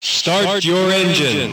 Start your engine.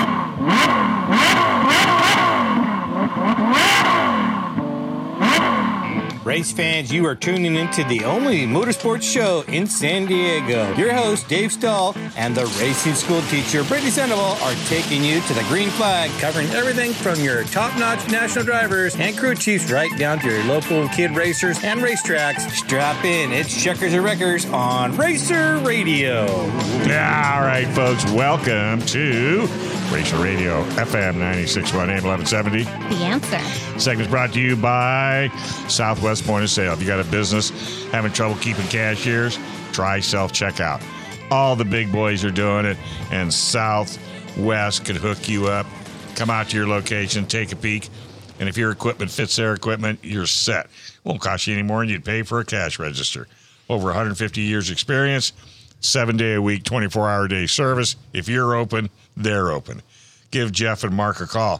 Race fans, you are tuning into the only motorsports show in San Diego. Your host, Dave Stahl, and the racing school teacher, Brittany Sandoval, are taking you to the green flag, covering everything from your top-notch national drivers and crew chiefs right down to your local kid racers and racetracks. Strap in. It's Checkers and Wreckers on Racer Radio. Yeah, all right, folks. Welcome to Racer Radio, FM 96.1 AM 1170. The Answer. Segment's brought to you by Southwest Point of Sale. If you got a business having trouble keeping cashiers, try self-checkout. All the big boys are doing it, and Southwest could hook you up. Come out to your location, take a peek, and if your equipment fits their equipment, you're set. Won't cost you any more than you'd pay for a cash register. Over 150 years experience, 7-day-a-week, 24-hour-a-day service. If you're open, they're open. Give Jeff and Mark a call,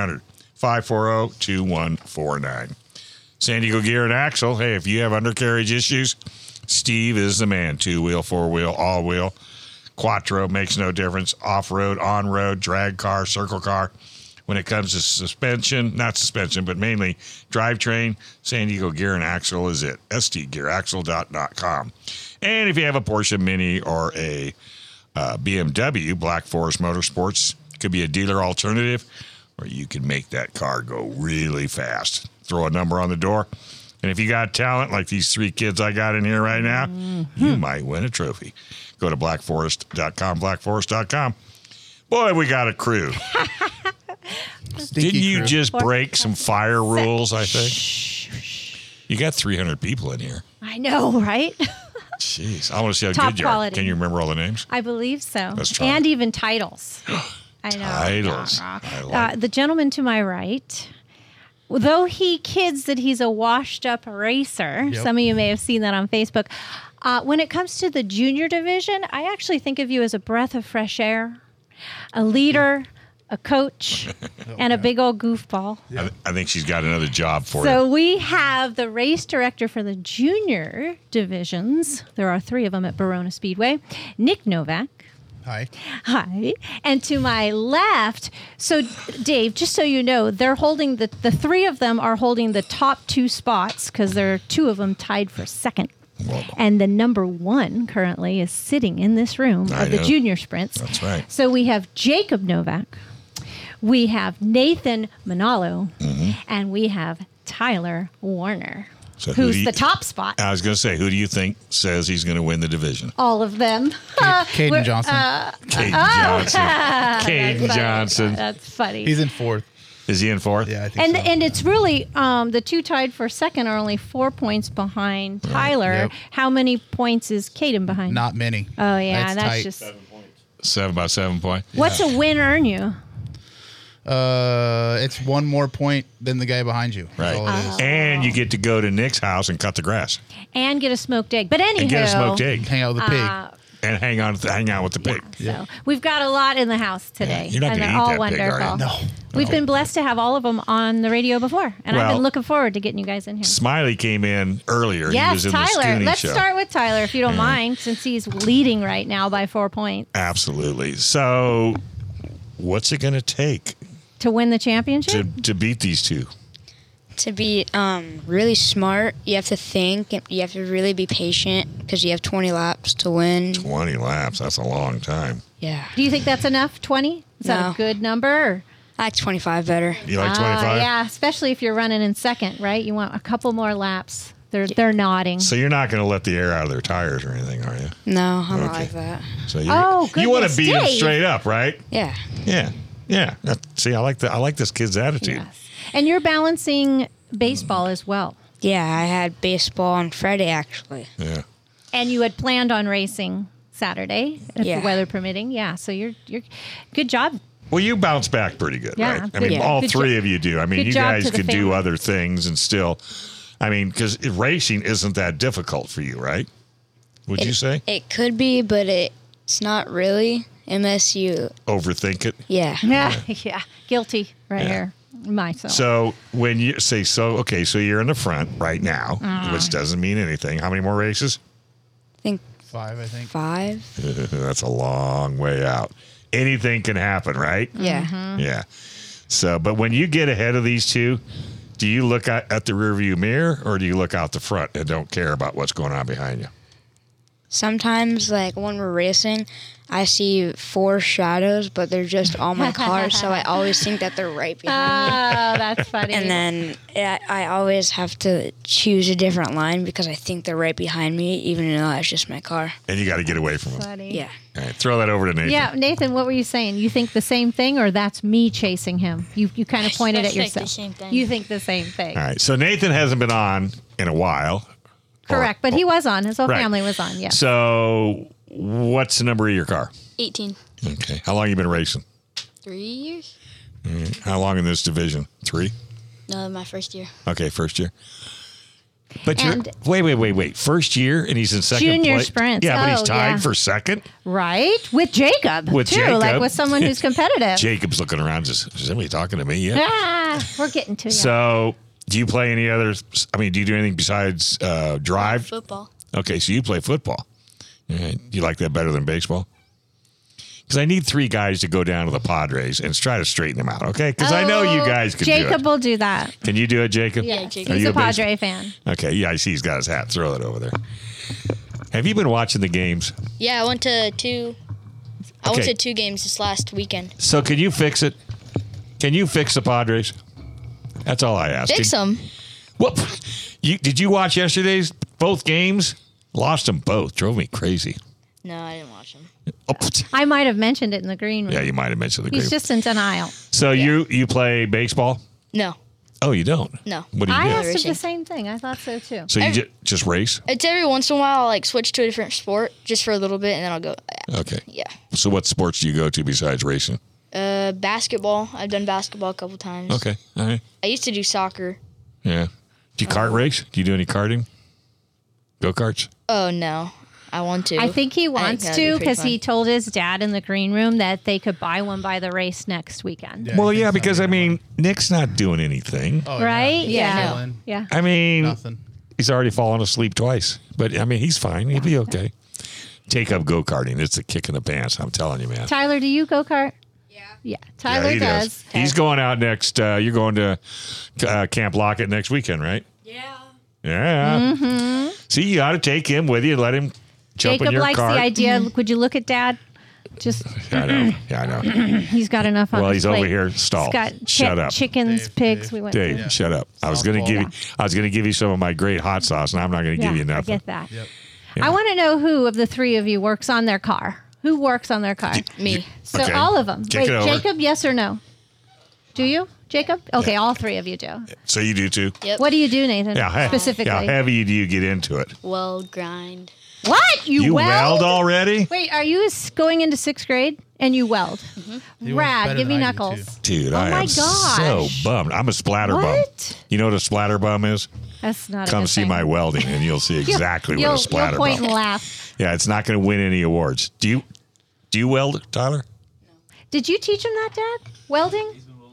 800-540-2149. San Diego Gear and Axle. Hey, if you have undercarriage issues, Steve is the man. 2-wheel, 4-wheel, all-wheel. Quattro makes no difference. Off-road, on-road, drag car, circle car. When it comes to suspension, not suspension, but mainly drivetrain, San Diego Gear and Axle is it. stgearaxle.com. And if you have a Porsche Mini or a BMW, Black Forest Motorsports, could be a dealer alternative, or you can make that car go really fast. Throw a number on the door, and if you got talent like these three kids I got in here right now, you might win a trophy. Go to blackforest.com, blackforest.com. Boy, we got a crew. Didn't you crew. just break some fire rules, I think? You got 300 people in here. I know, right? Jeez, I want to see how Top good you are. quality. Can you remember all the names? I believe so. Let's try. And even titles. I know. Titles. I like The gentleman to my right, though he kids that he's a washed-up racer, Yep. some of you may have seen that on Facebook. When it comes to the junior division, I actually think of you as a breath of fresh air, a leader, a coach, and a big old goofball. I think she's got another job for you. So we have the race director for the junior divisions. There are 3 of them at Verona Speedway, Nick Novak. Hi. Hi. And to my left, so Dave, just so you know, they're holding the 3 of them are holding the top 2 spots because there are 2 of them tied for second. And the number 1 currently is sitting in this room I of the know. junior sprints. That's right. So we have Jacob Novak, we have Nathan Manalo, and we have Tyler Warner, So who do who's you- the top spot. I was going to say, who do you think says he's going to win the division? All of them. Caden We're- Johnson. Caden Johnson. That's Caden funny. Johnson. That's funny. He's in 4th. Is he in 4th? Yeah, I think so. And it's really the 2 tied for second are only 4 points behind Tyler. Yep. How many points is Caden behind? Not many. Oh yeah, that's tight. just. 7 points. What's a win earn you? It's 1 more point than the guy behind you. That's Right. all it is. And you get to go to Nick's house and cut the grass And get a smoked egg. But anyhow, and get a smoked egg Hang out with the pig. and hang out with the pig. So we've got a lot in the house today. You're not and gonna they're eat all that pig, are you? wonderful. No. We've been blessed to have all of them on the radio before, and I've Well- been looking forward to getting you guys in here. Smiley came in earlier. He Yes, was in the Tyler. Scooney Let's show. start with Tyler, if you don't mind, since he's leading right now by 4 points Absolutely. So, what's it going to take to win the championship. to beat these two? To be really smart, you have to think, and you have to really be patient because you have 20 laps to win. 20 laps. That's a long time. Yeah. Do you think that's enough? 20? Is that No. a good number? Or? I like 25 better. You like 25? Yeah, especially if you're running in second, right? You want a couple more laps. They're nodding. So you're not going to let the air out of their tires or anything, are you? No, I'm not Okay. like that. So you, Oh, you want to goodness, beat them Dave. straight up, right? Yeah. Yeah. See, I like this kid's attitude. Yes. And you're balancing baseball as well. Yeah, I had baseball on Friday, actually. Yeah. And you had planned on racing Saturday, if Yeah. the weather permitting. Yeah, so you're good job. Well, you bounce back pretty good, Yeah, right? I good- mean, all good 3 jo- of you do. I mean, good you job guys to the could do family. other things and still, I mean, because racing isn't that difficult for you, right? Would you say? It could be, but it's not really unless you, Overthink it? yeah. Yeah, guilty right here. Myself. So when you say, so you're in the front right now, Uh-huh. which doesn't mean anything. How many more races? I think 5, I think. 5. That's a long way out. Anything can happen, right? Yeah. Yeah. So, but when you get ahead of these two, do you look at the rearview mirror or do you look out the front and don't care about what's going on behind you? Sometimes, like when we're racing, I see 4 shadows, but they're just on my car, so I always think that they're right behind me. Oh, that's funny. And then I always have to choose a different line because I think they're right behind me, even though it's just my car. And you got to get away from them. funny. Yeah. All right, throw that over to Nathan. Yeah, Nathan, what were you saying? You think the same thing, or that's me chasing him? You kind of pointed I at think yourself. the same thing. You think the same thing. All right. So Nathan hasn't been on in a while. Correct, but he was on. His whole Right. family was on, yeah. So what's the number of your car? 18. Okay. How long you been racing? 3 years? How long in this division? 3? No, my first year. Okay, first year. But And- you're wait. First year and he's in second Junior place. sprints. Yeah, but he's Oh, tied yeah. for second. Right? With Jacob, With too. Jacob. Like with someone who's competitive. Jacob's looking around. Is somebody talking to me yet? We're getting to you. So, do you play any other? I mean, do you do anything besides drive? Football. Okay, so you play football. All right. You like that better than baseball? Because I need 3 guys to go down to the Padres and try to straighten them out. Okay, because I know you guys can do Jacob it. will do that. Can you do it, Jacob? Yeah, Jacob. Are He's you a base- Padre fan. Okay, yeah, I see he's got his hat. Throw it over there. Have you been watching the games? Yeah, I went to 2. I Okay. went to 2 games this last weekend. So can you fix it? Can you fix the Padres? That's all I ask. Fix them. Well, did you watch yesterday's both games? Lost them both. Drove me crazy. No, I didn't watch them. Oh, I might have mentioned it in the green room. yeah, you might have mentioned the He's group. just in denial. So you play baseball? No. Oh, you don't? No. What do you I do? asked him Racing. the same thing. I thought so too. So you just race? It's every once in a while I'll like switch to a different sport just for a little bit and then I'll go. Okay. Yeah. So what sports do you go to besides racing? Basketball. I've done basketball a couple times. Okay. All right. I used to do soccer. Yeah. Do you kart race? Do you do any karting? Go-karts? Oh, no. I want to. I think he wants that'd be to pretty because fun. he told his dad in the green room that they could buy one by the race next weekend. Yeah, Well, I think yeah, so. because, I mean, Nick's not doing anything. Oh, Right? Yeah, Yeah. no. Yeah. I mean, Nothing. he's already fallen asleep twice. But, I mean, he's fine. He'll be okay. Take up go-karting. It's a kick in the pants. I'm telling you, man. Tyler, do you go kart? Yeah. Tyler he does. He's going out next. You're going to Camp Lockett next weekend, right? Yeah. Yeah. Mm-hmm. See, you ought to take him with you and let him jump Jacob in your likes car. the idea. Would you look at Dad? Just I know. Yeah, I know. he's got enough on Well, his he's over plate. here. He's Stall. got Shut up. chickens, Dave, pigs. Dave. We went. Dave, through. shut up. I was going to give you some of my great hot sauce, and I'm not going to Yeah, give you I nothing. get that. Yep. I want to know who of the 3 of you works on their car. Who works on their car? Me. So Okay. all of them. Kick Wait, it over. Jacob, yes or no? Do you, Jacob? Okay, all 3 of you do. So you do too? Yep. What do you do, Nathan? Yeah. Specifically. How heavy do you get into it? Weld, grind. What? You weld already? Wait, are you going into 6th grade and you weld? He was Rad, better give me than I do, knuckles. Dude, Oh I my am so gosh. bummed. I'm a splatter bum. What? You know what a splatter bum is? That's not a Come good see thing. my welding, and you'll see exactly what You'll a splatter point bum. and laugh. Yeah, it's not going to win any awards. Do you weld, Tyler? Did you teach him that, Dad? Welding?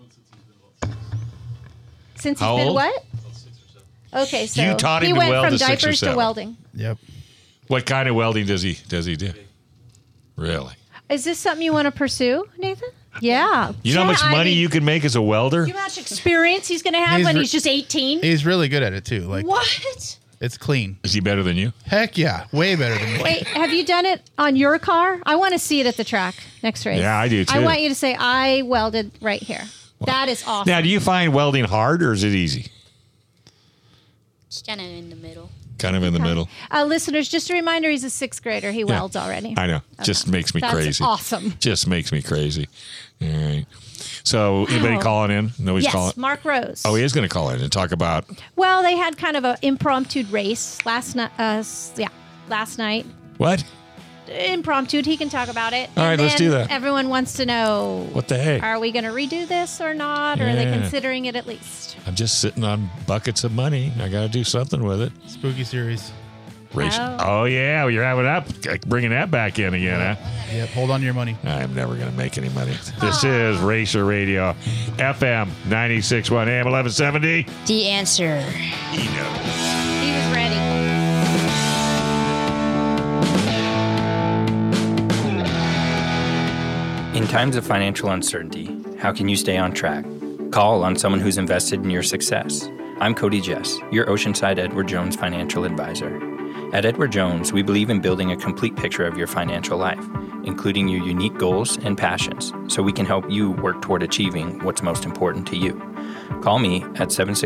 Since he's How been old? what? Okay, so You taught him he to went weld from at 6 or diapers to 7. welding. Yep. What kind of welding does he do? Really? Is this something you want to pursue, Nathan? Yeah. You know how Yeah, much I money mean, you can make as a welder? You know how much experience he's going to have He's when re- he's just 18? He's really good at it too. Like What? it's clean. Is he better than you? Heck yeah, way better than me. Wait, have you done it on your car? I want to see it at the track next race. Yeah, I do, I too. want you to say, I welded right here. That is awesome. Now, do you find welding hard or is it easy? It's kind of in the middle. Kind of in the middle. Listeners, just a reminder, he's a 6th grader. He welds already. I know. Just makes me That's crazy. awesome. Just makes me crazy. All right. So, anybody calling in? Nobody's Yes, calling? Mark Rose. Oh, he is going to call in and talk about. Well, they had kind of an impromptu race last night. Last night. What? Impromptu. He can talk about it. All right, And let's do then that. Everyone wants to know, What the heck? are we going to redo this or not? Or are they Yeah. considering it at least? I'm just sitting on buckets of money. I got to do something with it. Spooky series. Racing. Oh. Oh, yeah. Well, you're having up, bringing that back in again, huh? Yep. Hold on to your money. I'm never going to make any money. This is Racer Radio, FM 96.1 AM 1170. The answer. He knows. He was ready. In times of financial uncertainty, how can you stay on track? Call on someone who's invested in your success. I'm Cody Jess, your Oceanside Edward Jones financial advisor. At Edward Jones, we believe in building a complete picture of your financial life, including your unique goals and passions, so we can help you work toward achieving what's most important to you. Call me at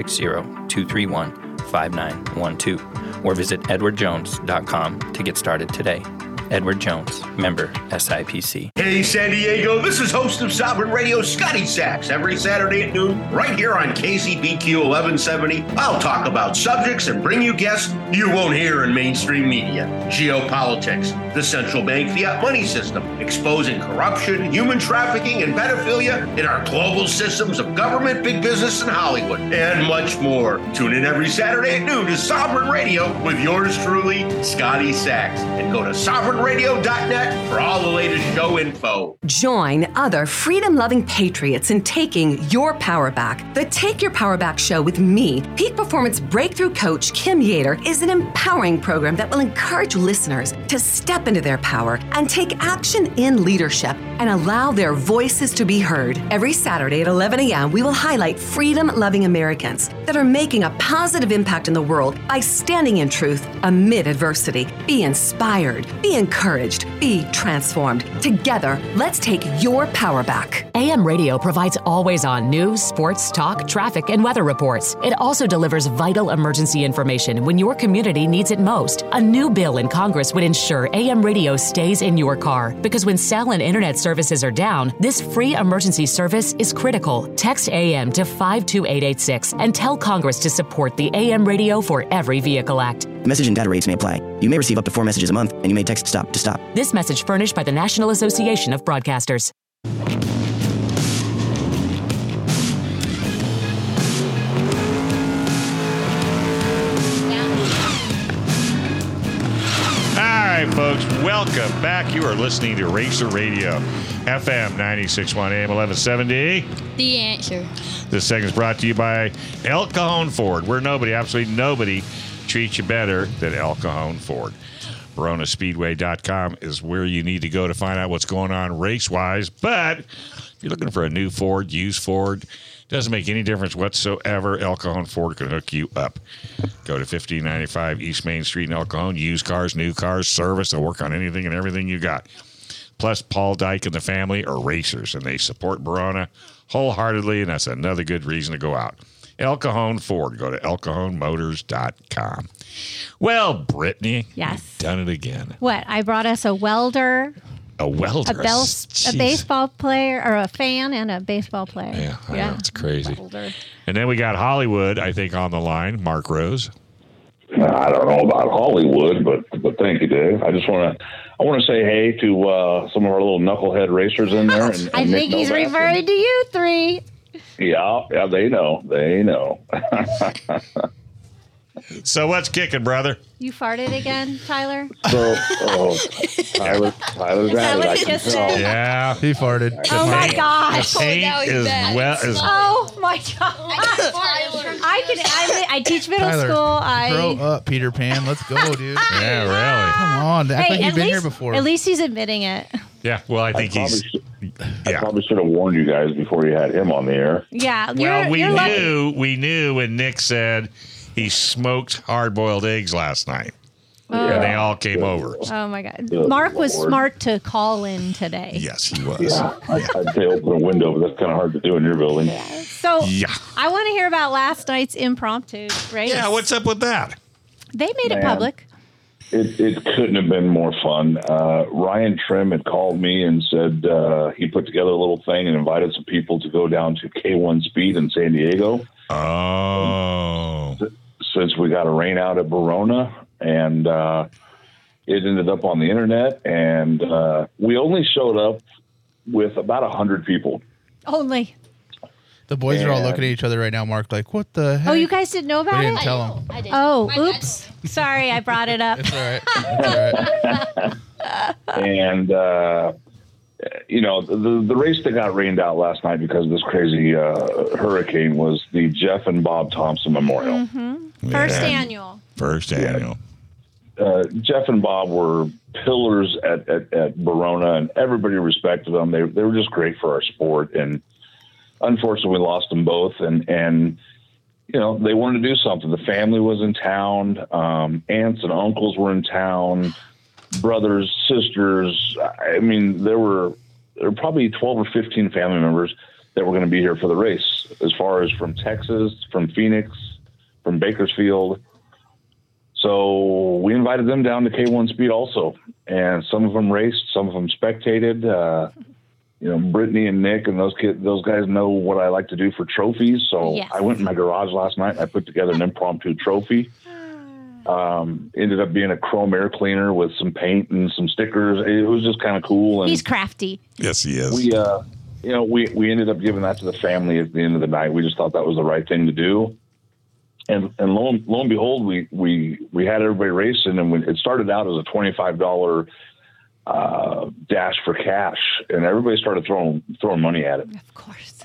760-231-5912 or visit edwardjones.com to get started today. Edward Jones, member SIPC. Hey, San Diego, this is host of Sovereign Radio, Scotty Sachs. Every Saturday at noon, right here on KCBQ 1170, I'll talk about subjects and bring you guests you won't hear in mainstream media. Geopolitics, the central bank fiat money system, exposing corruption, human trafficking, and pedophilia in our global systems of government, big business, and Hollywood, and much more. Tune in every Saturday at noon to Sovereign Radio with yours truly, Scotty Sachs. And go to sovereignradio.net for all the latest show info. Join other freedom-loving patriots in taking your power back. The Take Your Power Back show with me, Peak Performance Breakthrough Coach Kim Yater, is an empowering program that will encourage listeners to step into their power and take action in leadership and allow their voices to be heard. Every Saturday at 11 a.m., we will highlight freedom-loving Americans that are making a positive impact in the world by standing in truth amid adversity. Be inspired, be encouraged, be transformed. Together, let's take your power back. AM radio provides always-on news, sports, talk, traffic, and weather reports. It also delivers vital emergency information when your community needs it most. A new bill in Congress would ensure AM radio stays in your car, because when cell and internet services are down, this free emergency service is critical. Text AM to 52886 and tell Congress to support the AM Radio for Every Vehicle Act. Message and data rates may apply. You may receive up to 4 messages a month, and you may text STOP to stop. This message furnished by the National Association of Broadcasters. All right, folks, welcome back. You are listening to Racer Radio, FM 96.1 AM 1170. The answer. This segment is brought to you by El Cajon Ford, where nobody, absolutely nobody, treats you better than El Cajon Ford. VeronaSpeedway.com is where you need to go to find out what's going on race-wise. But if you're looking for a new Ford, used Ford, doesn't make any difference whatsoever. El Cajon Ford can hook you up. Go to 1595 East Main Street in El Cajon. Used cars, new cars, service. They'll work on anything and everything you got. Plus, Paul Dyke and the family are racers, and they support Verona wholeheartedly, and that's another good reason to go out. El Cajon Ford. Go to elcajonmotors.com. Well, Brittany, yes, you've done it again. What? I brought us a welder. A welder? A baseball player, or a fan and a baseball player. Yeah, I know, it's crazy. Welder. And then we got Hollywood, I think, on the line. Mark Rose. I don't know about Hollywood, but thank you, Dave. I want to say hey to some of our little knucklehead racers in there. And I think he's referring to you three. Yeah, they know. So what's kicking, brother? You farted again, Tyler? So, Tyler's at it. What he just said? Yeah, he farted. Oh my gosh! The paint is well. Oh my god! I teach middle Tyler, school. grow up, Peter Pan. Let's go, dude. Yeah, really. Come on, act like you've been here before. At least he's admitting it. Yeah, well, I think I probably should have warned you guys before you had him on the air. Yeah. Well, we knew when Nick said he smoked hard-boiled eggs last night. Oh. And they all came over. Oh my god! Mark was smart to call in today. Yes, he was. Yeah, I'd say open a window, but that's kind of hard to do in your building. So I want to hear about last night's impromptu race. Yeah, what's up with that? They made it public. It couldn't have been more fun. Ryan Trim had called me and said he put together a little thing and invited some people to go down to K1 Speed in San Diego. Oh. Since we got a rain out at Verona, and it ended up on the internet, and we only showed up with about 100 people. Only. The boys are all looking at each other right now, Mark, like, what the heck? Oh, you guys didn't know about We it? didn't tell them. I did. Oh, oops. Sorry, I brought it up. It's all right. It's all right. And, the race that got rained out last night because of this crazy hurricane was the Jeff and Bob Thompson Memorial. Mm-hmm. First annual. First annual. Jeff and Bob were pillars at Verona, and everybody respected them. They were just great for our sport. And unfortunately, we lost them both. And you know, they wanted to do something. The family was in town. Aunts and uncles were in town. Brothers, sisters. I mean, there were probably 12 or 15 family members that were going to be here for the race, as far as from Texas, from Phoenix, from Bakersfield. So we invited them down to K1 Speed also. And some of them raced, some of them spectated. You know, Brittany and Nick and those guys know what I like to do for trophies. So yes. I went in my garage last night and I put together an impromptu trophy. Ended up being a chrome air cleaner with some paint and some stickers. It was just kind of cool. And he's crafty. Yes, he is. We ended up giving that to the family at the end of the night. We just thought that was the right thing to do. And lo and behold, we had everybody racing, and it started out as a $25 dash for cash, and everybody started throwing money at it. Of course.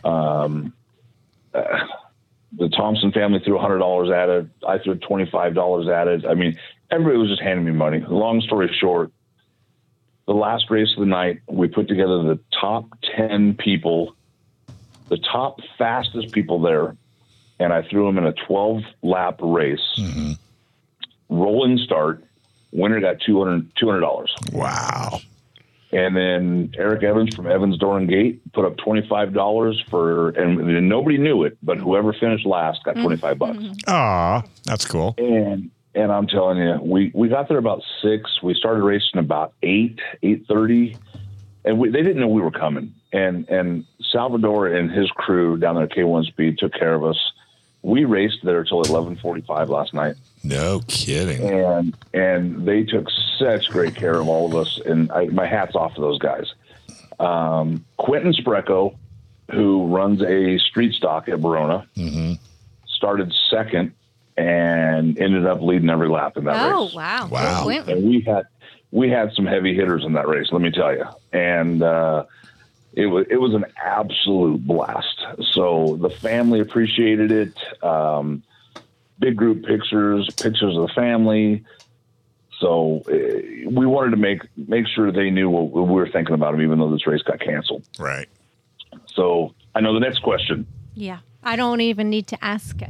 The Thompson family threw $100 at it. I threw $25 at it. I mean, everybody was just handing me money. Long story short, the last race of the night, we put together the top 10 people, the top fastest people there, and I threw them in a 12-lap race. Mm-hmm. Rolling start. Winner got $200. Wow. And then Eric Evans from Evans Door and Gate put up $25 and nobody knew it, but whoever finished last got $25. Aw, that's cool. And I'm telling you, we got there about 6. We started racing about 8:30, and they didn't know we were coming. And Salvador and his crew down there at K1 Speed took care of us. We raced there till 11:45 last night. No kidding. And they took such great care of all of us, and my hat's off to those guys. Quentin Sprecco, who runs a street stock at Verona, started second and ended up leading every lap in that race. Oh, wow. Wow. And we had some heavy hitters in that race, let me tell you. And it was an absolute blast. So the family appreciated it. Big group pictures of the family. So we wanted to make sure they knew what we were thinking about them, even though this race got canceled. Right. So I know the next question. Yeah, I don't even need to ask it.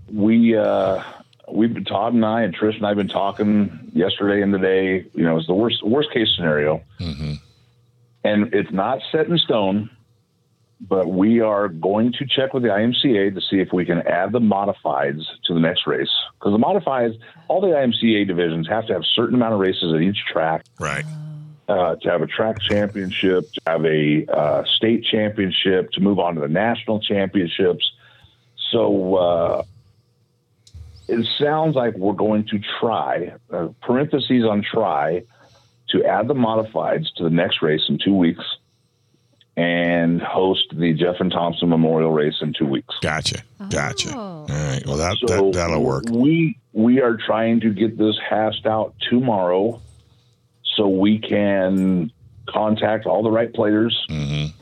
We've been, Todd and I and Trish and I have been talking yesterday and today. You know, it's the worst case scenario, and it's not set in stone. But we are going to check with the IMCA to see if we can add the modifieds to the next race. Because the modifieds, all the IMCA divisions have to have a certain amount of races at each track. Right. To have a track championship, to have a state championship, to move on to the national championships. So it sounds like we're going to try, parentheses on try, to add the modifieds to the next race in 2 weeks. And host the Jeff and Thompson Memorial Race in 2 weeks. Gotcha. Oh. All right. Well, that'll work. We are trying to get this hashed out tomorrow, so we can contact all the right players. It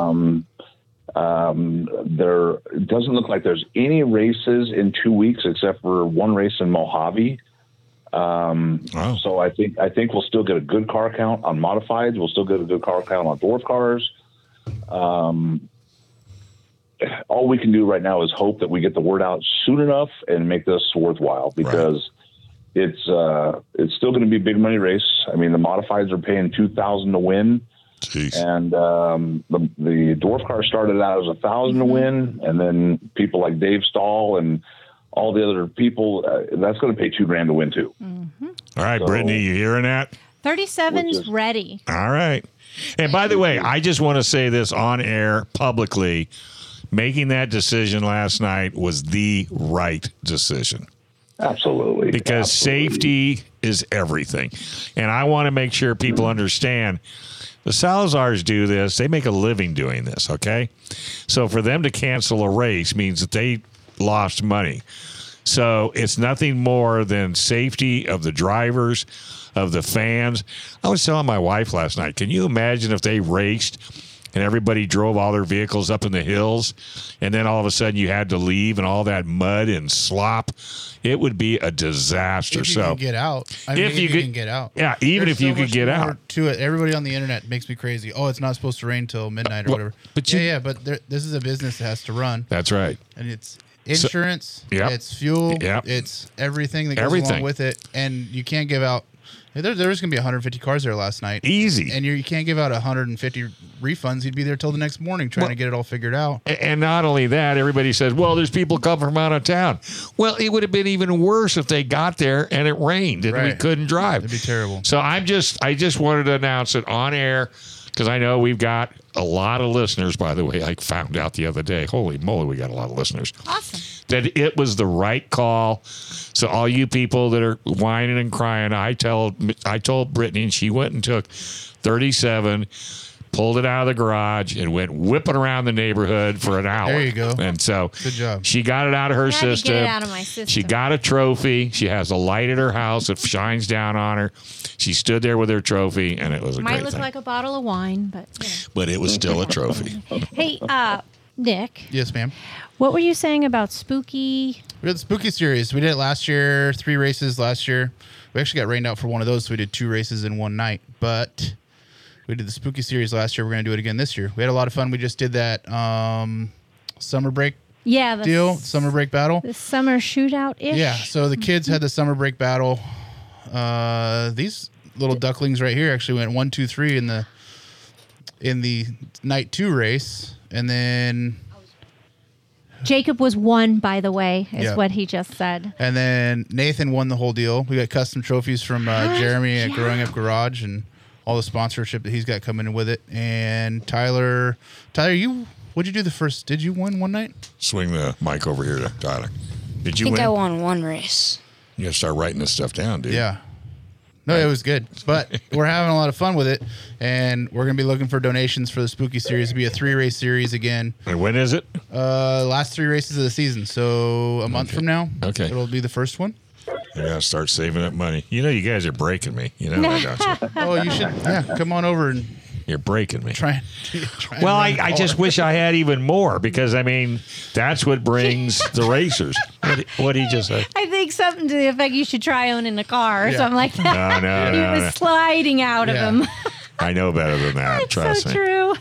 doesn't look like there's any races in 2 weeks except for one race in Mojave. So I think we'll still get a good car count on modifieds. We'll still get a good car count on dwarf cars. All we can do right now is hope that we get the word out soon enough and make this worthwhile, because it's still going to be a big money race. I mean, the modifieds are paying $2,000 to win. Jeez. And the dwarf car started out as $1,000 to win, and then people like Dave Stahl and all the other people, that's going to pay $2,000 to win too. All right, so, Brittany, you hearing that? 37's ready. All right. And by the way, I just want to say this on air publicly. Making that decision last night was the right decision. Absolutely. Because safety is everything. And I want to make sure people understand the Salazars do this. They make a living doing this, okay? So for them to cancel a race means that they lost money. So it's nothing more than safety of the drivers, of the fans. I was telling my wife last night, can you imagine if they raced and everybody drove all their vehicles up in the hills, and then all of a sudden you had to leave and all that mud and slop, it would be a disaster. If you can get out. If you can get out. Yeah, even There's if you so could get much more out. to it. Everybody on the internet makes me crazy. Oh, it's not supposed to rain till midnight or Well, whatever. but But this is a business that has to run. That's right. And it's insurance, Yep. it's fuel, Yep. it's everything that goes along with it. And you can't give out. There was going to be 150 cars there last night. Easy. And you can't give out 150 refunds. You'd be there till the next morning trying to get it all figured out. And not only that, everybody says, well, there's people come from out of town. Well, it would have been even worse if they got there and it rained and we couldn't drive. It'd be terrible. So I just wanted to announce it on air because I know we've got a lot of listeners, by the way. I found out the other day. Holy moly, we got a lot of listeners. Awesome. That it was the right call. So all you people that are whining and crying, I told Brittany, and she went and took 37, pulled it out of the garage, and went whipping around the neighborhood for an hour. There you go. And so Good job. she got it out of her I had to system. get it out of my system. She got a trophy. She has a light at her house that shines down on her. She stood there with her trophy, and it was a Might great look thing. like a bottle of wine, but you know. But it was still a trophy. Hey, Nick. Yes, ma'am. What were you saying about spooky? We had the Spooky Series. We did it last year, 3 races last year. We actually got rained out for one of those, so we did 2 races in one night. But we did the Spooky Series last year. We're going to do it again this year. We had a lot of fun. We just did that summer break deal, summer break battle. The summer shootout-ish? Yeah, so the kids had the summer break battle. These little ducklings right here actually went 1, 2, 3 in the night 2 race. And then Jacob was 1, by the way, is Yeah. what he just said. And then Nathan won the whole deal. We got custom trophies from Jeremy at Growing Up Garage and all the sponsorship that he's got coming in with it. And Tyler, what'd you do the first? Did you win one night? Swing the mic over here to Tyler. Did you I think win? I won 1 race. You got to start writing this stuff down, dude. Yeah. No, it was good. But we're having a lot of fun with it. And we're going to be looking for donations for the Spooky Series. It'll be a 3-race series again. And when is it? Last 3 races of the season. So a month from now. Okay. It'll be the first one. You got to start saving up money. You know, you guys are breaking me. You know that, don't you? Oh, you should. Yeah, come on over and You're breaking me. try. Well, I just wish I had even more because, I mean, that's what brings the racers. What did he just say? I think something to the effect you should try owning a car or something like that. No, he was no. sliding out of him. I know better than that. Trust so me. true.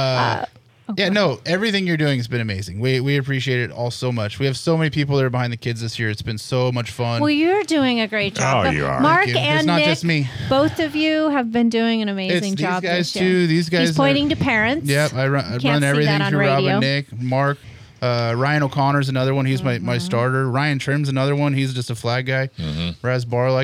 Yeah, no, everything you're doing has been amazing. We appreciate it all so much. We have so many people that are behind the kids this year. It's been so much fun. Well, you're doing a great job. Oh, you are. Mark Thank you. and It's not Nick, just me. both of you have been doing an It's amazing these job guys this year. too. These guys. He's pointing to parents. Yep, I Can't run see everything that on through radio. Robin, Nick, Mark. Ryan O'Connor's another one. He's my starter. Ryan Trim's another one. He's just a flag guy. Raz Barlow.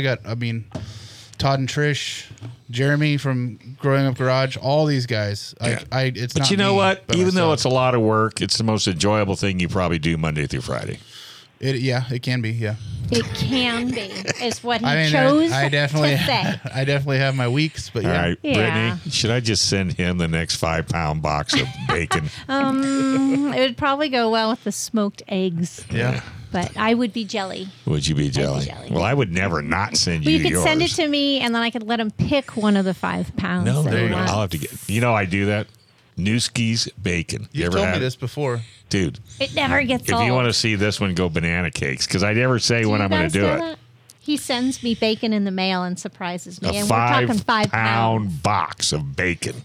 Todd and Trish, Jeremy from Growing Up Garage, all these guys. Yeah. It's But not you know me, what? but Even though myself. it's a lot of work, it's the most enjoyable thing you probably do Monday through Friday. it can be. Yeah. It can be, is what he I mean, chose I definitely, to say. I definitely have my weeks, but All yeah. right, Yeah. Brittany, should I just send him the next 5-pound box of bacon? It would probably go well with the smoked eggs, Yeah. but I would be jelly. Would you be jelly? jelly. Well, I would never not send Well, you you could yours. send it to me, and then I could let him pick one of the 5 pounds. No, that he no, wants. I'll have to get. You know, I do that. Newski's bacon. You've ever told had me it? this before. Dude? It never gets If old. you want to see this one, go banana cakes because I never say Do when you I'm going guys to do know it. that? He sends me bacon in the mail and surprises me, A and we're talking 5 pounds. 5-pound box of bacon.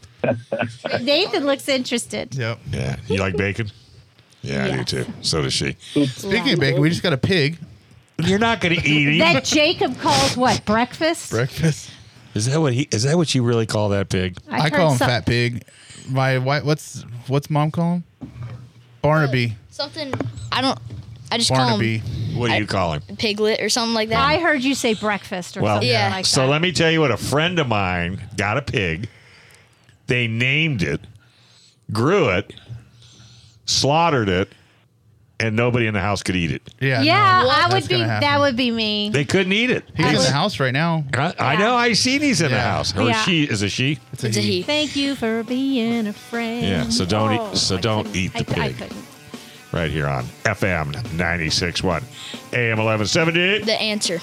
Nathan looks interested. Yep. Yeah, you like bacon? Yeah, I Yes. do too. So does she. Speaking of bacon, we just got a pig. You're not going to eat him. That Jacob calls what, breakfast? Breakfast. Is that what you really call that pig? I call him Fat Pig. My wife, what's mom call him? Barnaby. Something I just call Barnaby. him What do you call him? Piglet or something like that. I heard you say breakfast or Well, something Yeah. like so that. let me tell you what a friend of mine got a pig. They named it, grew it, slaughtered it, and nobody in the house could eat it. Yeah. Yeah, no, I would that's be. gonna happen. That would be me. They couldn't eat it. He's in the house right now. I know. I seen he's in the Yeah. house. Or Yeah. she is a she. It's It's a he. Thank you for being a friend. Yeah, so don't eat- Oh, so I don't couldn't- eat the I pig. couldn't. Right here on FM 96.1 AM 1170. The answer.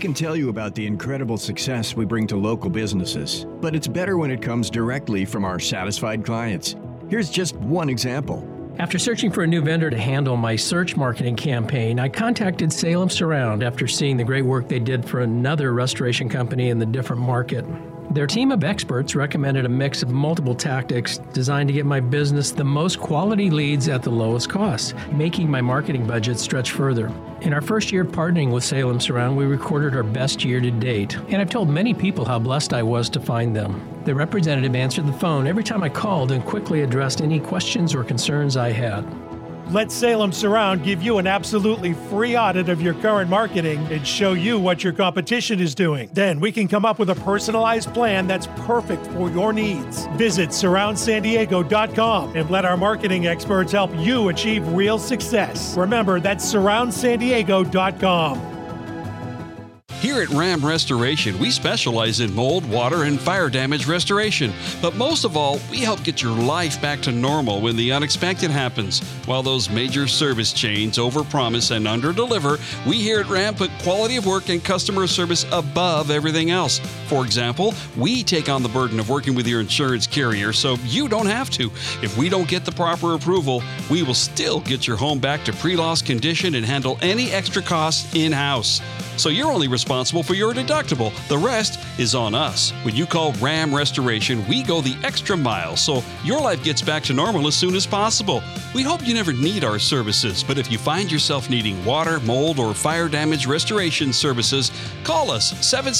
can tell you about the incredible success we bring to local businesses, but it's better when it comes directly from our satisfied clients. Here's just one example. After searching for a new vendor to handle my search marketing campaign, I contacted Salem Surround after seeing the great work they did for another restoration company in the different market. Their team of experts recommended a mix of multiple tactics designed to get my business the most quality leads at the lowest cost, making my marketing budget stretch further. In our first year partnering with Salem Surround, we recorded our best year to date, and I've told many people how blessed I was to find them. The representative answered the phone every time I called and quickly addressed any questions or concerns I had. Let Salem Surround give you an absolutely free audit of your current marketing and show you what your competition is doing. Then we can come up with a personalized plan that's perfect for your needs. Visit surroundsandiego.com and let our marketing experts help you achieve real success. Remember, that's surroundsandiego.com. Here at Ram Restoration, we specialize in mold, water, and fire damage restoration. But most of all, we help get your life back to normal when the unexpected happens. While those major service chains overpromise and underdeliver, we here at Ram put quality of work and customer service above everything else. For example, we take on the burden of working with your insurance carrier so you don't have to. If we don't get the proper approval, we will still get your home back to pre-loss condition and handle any extra costs in-house. So you're only responsible for your deductible. The rest is on us. When you call Ram Restoration, we go the extra mile so your life gets back to normal as soon as possible. We hope you never need our services, but if you find yourself needing water, mold, or fire damage restoration services, call us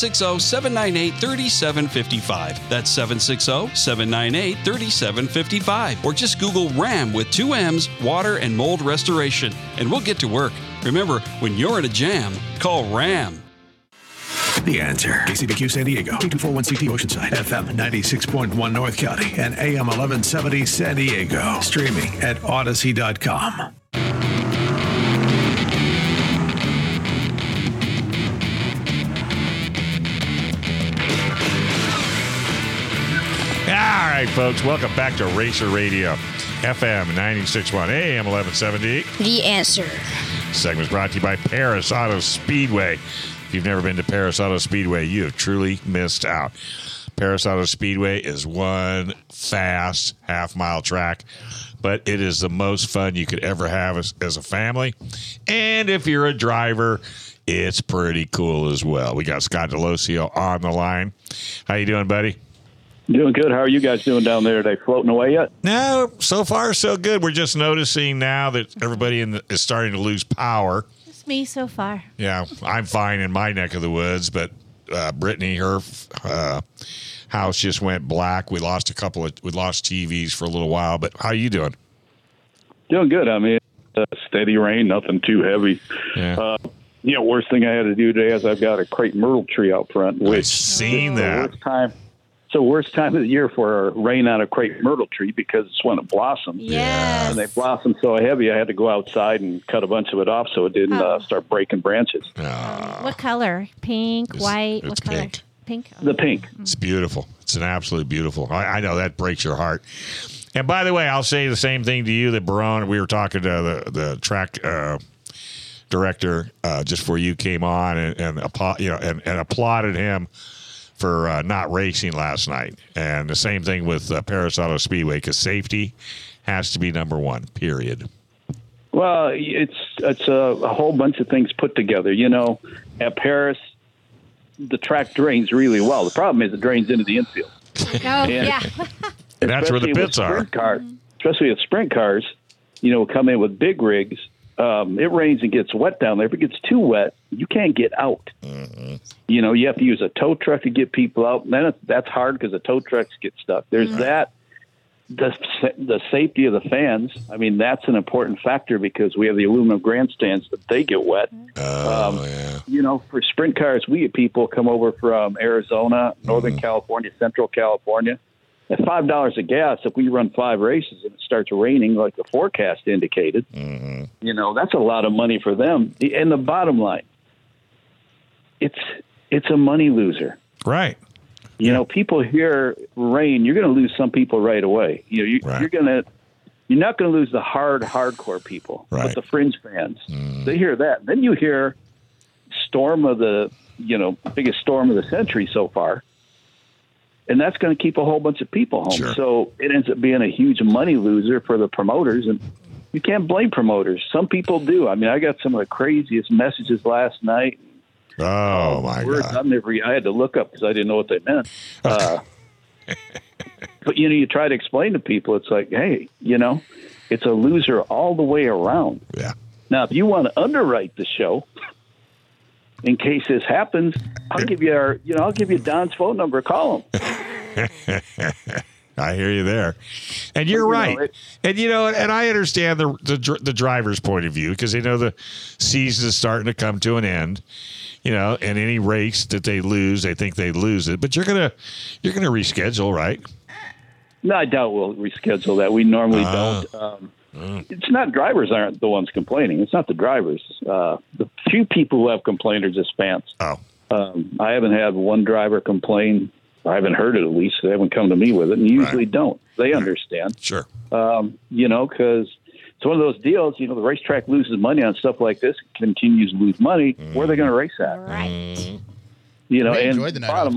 760-798-3755. That's 760-798-3755. Or just Google Ram with 2 M's, water and mold restoration, and we'll get to work. Remember, when you're in a jam, call Ram. The Answer. KCBQ San Diego, K241CT Oceanside, FM 96.1 North County, and AM 1170 San Diego. Streaming at Odyssey.com. All right, folks, welcome back to Racer Radio, FM 96.1, AM 1170. The Answer. Segment brought to you by Paris Auto Speedway. If you've never been to Paris Auto Speedway, you have truly missed out. Paris Auto Speedway is one fast half-mile track, but it is the most fun you could ever have as a family. And if you're a driver, it's pretty cool as well. We got Scott Delosio on the line. How you doing, buddy? Doing good. How are you guys doing down there? Are they floating away yet? No, so far so good. We're just noticing now that everybody is starting to lose power. Just me so far. Yeah, I'm fine in my neck of the woods, but Brittany, her house just went black. We lost TVs for a little while, but how are you doing? Doing good. I mean, steady rain, nothing too heavy. Yeah. Worst thing I had to do today is I've got a crepe myrtle tree out front. I've seen that. It's the worst time of the year for rain on a crepe myrtle tree because it's when it blossoms. Yes. And they blossom so heavy, I had to go outside and cut a bunch of it off so it didn't start breaking branches. What color? Pink, white? What color? Pink. Pink. The pink. It's beautiful. It's an absolutely beautiful. I know that breaks your heart. And by the way, I'll say the same thing to you that Barone, we were talking to the track director just before you came on and applauded him for not racing last night. And the same thing with Paris Auto Speedway, because safety has to be number one, period. Well, it's a whole bunch of things put together. At Paris, the track drains really well. The problem is it drains into the infield. Yeah. And that's where the pits are. Especially with sprint cars, come in with big rigs. It rains and gets wet down there. If it gets too wet, you can't get out. Mm-hmm. You have to use a tow truck to get people out. And then that's hard because the tow trucks get stuck. There's that. The safety of the fans, I mean, that's an important factor because we have the aluminum grandstands that they get wet. For sprint cars, we get people come over from Arizona, Northern California, Central California. At $5 a gas, if we run 5 races and it starts raining like the forecast indicated, that's a lot of money for them. And the bottom line, it's a money loser. Right. People hear rain, you're going to lose some people right away. You're not going to lose the hardcore people, but the fringe fans. They hear that. Then you hear storm of the biggest storm of the century so far. And that's going to keep a whole bunch of people home. Sure. So it ends up being a huge money loser for the promoters. And you can't blame promoters. Some people do. I mean, I got some of the craziest messages last night. Oh, my words God. I had to look up because I didn't know what they meant. But, you try to explain to people, it's like, hey, it's a loser all the way around. Yeah. Now, if you want to underwrite the show, in case this happens, I'll give you Don's phone number. Call him. I hear you there, and you're right. And I understand the driver's point of view because they know the season is starting to come to an end. And any race that they lose, they think they lose it. But you're gonna reschedule, right? No, I doubt we'll reschedule that. We normally don't. It's not drivers aren't the ones complaining. It's not the drivers. The few people who have complained are just fans. Oh. I haven't had one driver complain. I haven't heard it, at least. They haven't come to me with it, and usually don't. They understand. Sure. Because it's one of those deals, the racetrack loses money on stuff like this, continues to lose money. Where are they going to race at? Right. And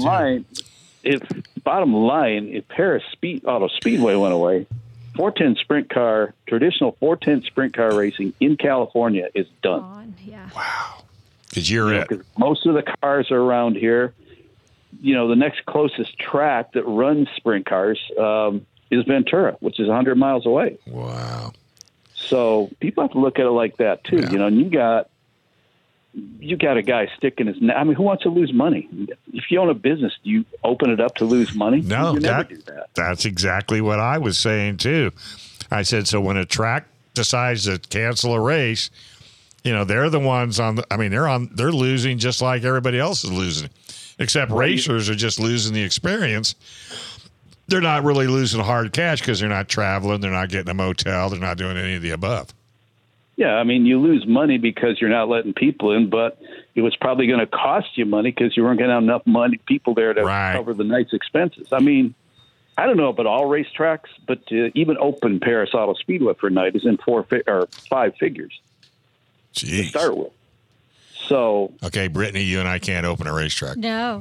bottom line, if Paris Auto Speedway went away, 410 traditional 410 sprint car racing in California is done. Yeah. Wow. Because most of the cars are around here. The next closest track that runs sprint cars is Ventura, which is 100 miles away. Wow. So people have to look at it like that too. Yeah. And you got a guy sticking his neck. I mean, who wants to lose money? If you own a business, do you open it up to lose money? No, you never do that. That's exactly what I was saying too. I said, so when a track decides to cancel a race, they're the ones they're losing just like everybody else is losing, except racers are just losing the experience. They're not really losing hard cash because they're not traveling, they're not getting a motel, they're not doing any of the above. Yeah, I mean, you lose money because you're not letting people in, but it was probably going to cost you money because you weren't going to have enough people there to cover the night's expenses. I mean, I don't know about all racetracks, but even open Paris Auto Speedway for a night is in 5 figures. Jeez. To start with. So. Okay, Brittany, you and I can't open a racetrack. No.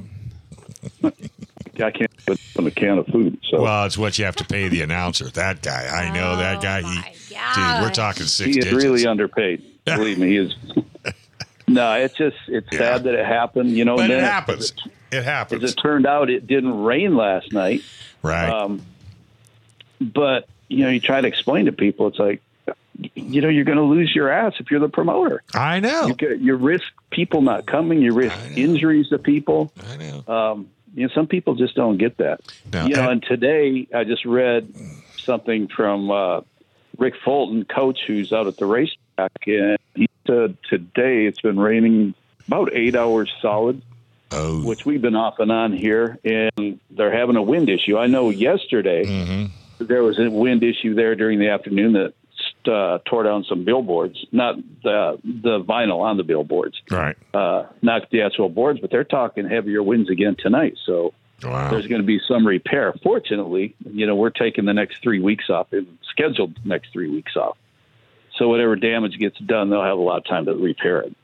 I can't open a can of food. So. Well, it's what you have to pay the announcer. That guy, I know that guy. Dude, we're talking 6 digits. He is really underpaid. Believe me, he is. No, it's sad that it happened. But it happens. It happens. As it turned out, it didn't rain last night. Right. But you try to explain to people, it's like, you're going to lose your ass if you're the promoter. I know. You risk people not coming. You risk injuries to people. I know. Some people just don't get that. No. And today I just read something from Rick Fulton, coach who's out at the racetrack, and he said today it's been raining about 8 hours solid, which we've been off and on here, and they're having a wind issue. I know yesterday there was a wind issue there during the afternoon that tore down some billboards, not the vinyl on the billboards, right? Not the actual boards, but they're talking heavier winds again tonight. So there's going to be some repair. Fortunately, we're taking the next 3 weeks off, and scheduled the next 3 weeks off. So whatever damage gets done, they'll have a lot of time to repair it.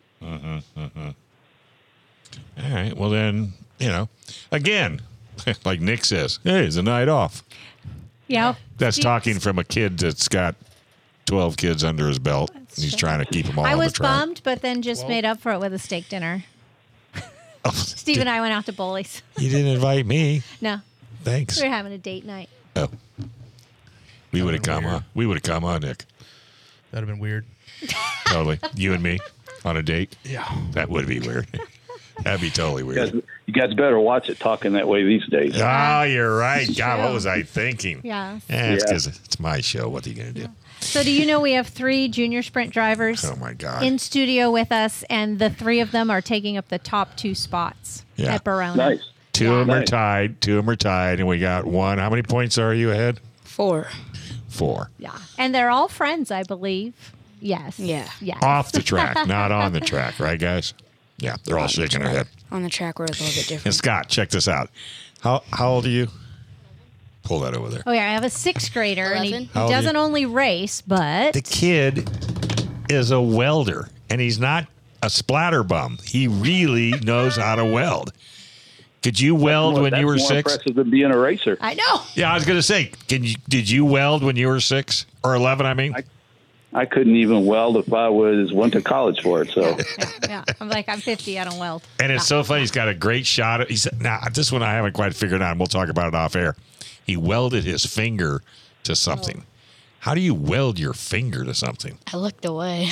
All right. Well, then, again, like Nick says, hey, it's a night off. Yeah. That's talking from a kid that's got 12 kids under his belt. He's trying to keep them all I on was the track. bummed, but then just made up for it with a steak dinner. Steve and I went out to Boley's. You didn't invite me. No. Thanks. We were having a date night. Oh. We would have come on. We would have come on, Nick. That'd have been weird. Totally. You and me on a date? Yeah. That would be weird. That'd be totally weird. You guys better watch it talking that way these days. Oh, you're right. God, what was I thinking? Yeah. It's because it's my show. What are you going to do? So do you know we have 3 junior sprint drivers in studio with us, and the 3 of them are taking up the top 2 spots at Barona. Nice. Two of them are tied, and we got 1. How many points are you ahead? 4. 4. Yeah. And they're all friends, I believe. Yes. Yeah. Yes. Off the track, not on the track, right, guys? Yeah, they're all shaking their head. On the track, we're a little bit different. And Scott, check this out. How old are you? Pull that over there. Oh, yeah. I have a 6th grader, 11. and he doesn't only race, but... The kid is a welder, and he's not a splatter bum. He really knows how to weld. Could you weld when you were 6? That's more impressive than being a racer. I know. Yeah, I was going to say, did you weld when you were 6 or 11? I mean, I couldn't even weld if I went to college for it. So Yeah. I'm like, I'm 50. I don't weld. and it's so funny. He's got a great shot. He said, "Now this one I haven't quite figured out. And we'll talk about it off air." He welded his finger to something. How do you weld your finger to something? I looked away.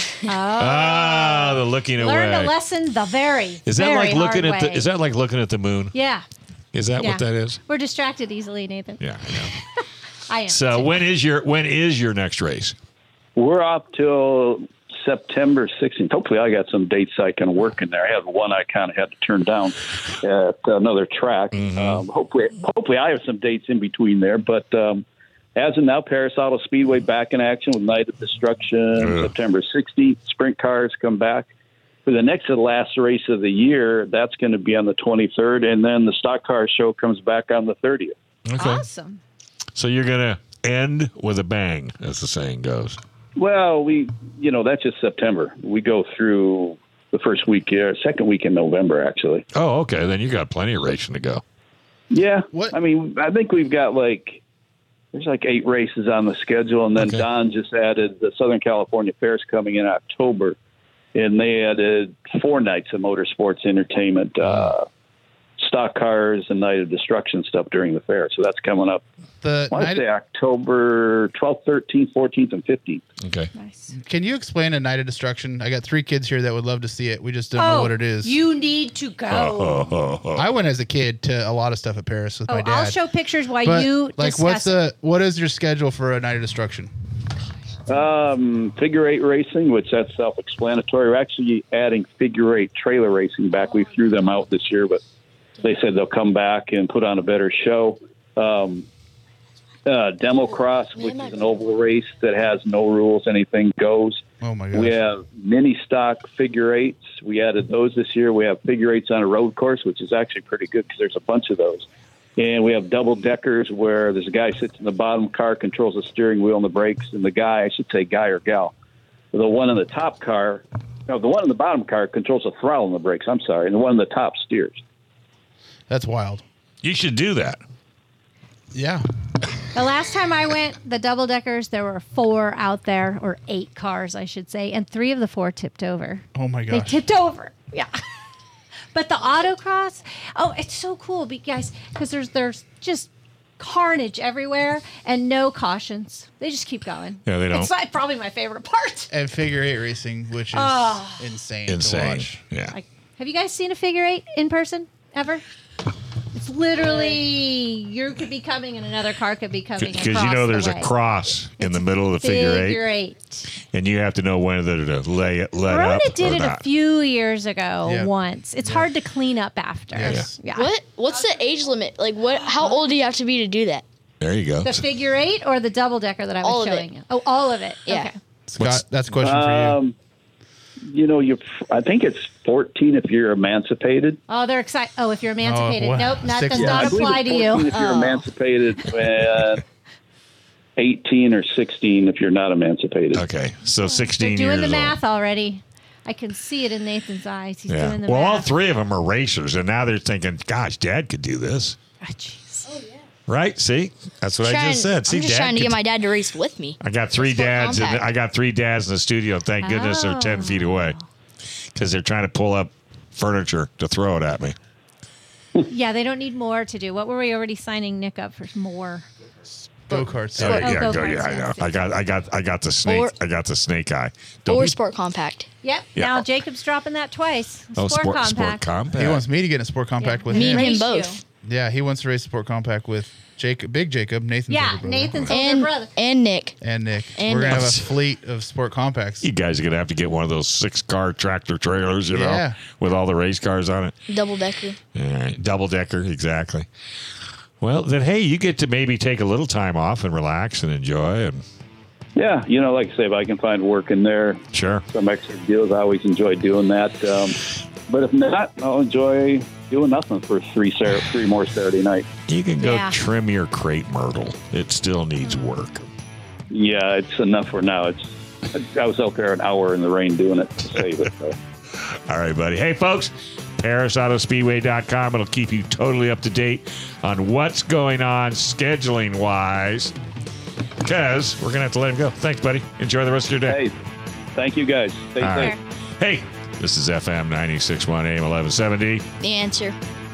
Ah, the looking away. Learn a lesson the very, Is that very like looking hard at way. the? Is that like looking at the moon? Yeah. Is that what that is? We're distracted easily, Nathan. Yeah, I know. I am. So when is your next race? we're up till September 16th. Hopefully, I got some dates I can work in there. I had one I kind of had to turn down at another track. Hopefully, I have some dates in between there. But as of now, Paris Auto Speedway back in action with Night of Destruction, September 16th. Sprint cars come back. For the next to the last race of the year, that's going to be on the 23rd, and then the stock car show comes back on the 30th. Okay. Awesome. So you're going to end with a bang, as the saying goes. Well, that's just September. We go through the first week, second week in November, actually. Oh, okay. Then you got plenty of racing to go. Yeah. I mean, I think we've got there's 8 races on the schedule, and then Don just added the Southern California Fair's coming in October, and they added 4 nights of motorsports entertainment, stock cars and Night of Destruction stuff during the fair. So that's coming up. I want to say October 12th, 13th, 14th, and 15th. Okay. Nice. Can you explain a Night of Destruction? I got 3 kids here that would love to see it. We just don't know what it is. You need to go. I went as a kid to a lot of stuff at Paris with my dad. I'll show pictures while But, you discuss what is your schedule for a Night of Destruction? Figure 8 racing, which that's self-explanatory. We're actually adding figure 8 trailer racing back. We threw them out this year, but they said they'll come back and put on a better show. Demo Cross, which is an oval race that has no rules, anything goes. Oh my gosh. We have mini stock figure 8s. We added those this year. We have figure 8s on a road course, which is actually pretty good because there's a bunch of those. And we have double deckers where there's a guy sits in the bottom car, controls the steering wheel and the brakes, and the guy, I should say guy or gal, the one in the top car, no, the one in the bottom car controls the throttle and the brakes, I'm sorry, and the one in the top steers. That's wild. You should do that. Yeah. The last time I went, the double deckers, there were 4 out there, or 8 cars, I should say, and 3 of the 4 tipped over. Oh my They gosh. tipped over. Yeah. But the autocross, it's so cool, guys, because there's just carnage everywhere and no cautions. They just keep going. Yeah, they don't. It's probably my favorite part. And figure 8 racing, which is Oh. insane to watch. Yeah. Have you guys seen a figure 8 in person ever? It's literally you could be coming and another car could be coming. Because there's a cross in the middle of the figure 8. And you have to know whether to let up Verona did or it not. a few years ago Yeah. once. It's hard to clean up after. Yes. Yeah. What's the age limit? Like, how old do you have to be to do that? There you go. The figure 8 or the double decker that I was All of showing it. you? Oh, all of it. Yeah. Okay. Scott, that's a question for you. I think it's 14 if you're emancipated. Oh, they're excited. Oh, if you're emancipated. wow. Nope, that does I not believe apply it's to you. 14 if you're emancipated, 18 or 16 if you're not emancipated. Okay, so 16 They're doing years the old. math already. I can see it in Nathan's eyes. He's Yeah. doing the Well, all math. 3 of them are racers, and now they're thinking, "Gosh, Dad could do this." Right? See, that's what I just said. See, I'm just Dad trying to could get my dad to race with me. I got 3 dads. compact. I got 3 dads in the studio. Thank goodness they're 10 feet away, because they're trying to pull up furniture to throw it at me. Yeah, they don't need more to do. What were we already signing Nick up for more? Go-karts. Oh, yeah, go-karts, yeah, I know. yes, I got the snake. Or- I got the snake eye. Or be- Sport Compact. Yep. Yeah. Now Jacob's dropping that twice. Oh, Sport Sport compact. Compact. He wants me to get in a Sport Compact with Me him. and him Race both. Yeah, he wants to race Sport Compact with Big Jacob, Nathan's Yeah, older brother. Nathan's older brother. And Nick. And Nick. And We're going to Nick. have a fleet of Sport Compacts. You guys are gonna have to get one of those 6-car tractor trailers, you know, Yeah. with all the race cars on it. Double decker. All right, double decker, exactly. Well, then, hey, you get to maybe take a little time off and relax and enjoy. And Yeah, like I say, if I can find work in there, sure, some extra deals, I always enjoy doing that. But if not, I'll enjoy doing nothing for 3 more Saturday nights. you can go Yeah. trim your crepe myrtle. It still needs work. Yeah, it's enough for now. I was out there an hour in the rain doing it to save it. So. All right, buddy. Hey, folks, ParisAutoSpeedway.com. It'll keep you totally up to date on what's going on scheduling-wise, because we're going to have to let him go. Thanks, buddy. Enjoy the rest of your day. Hey, thank you, guys. Stay All safe. right. Hey, this is FM 96.1 AM 1170. The answer.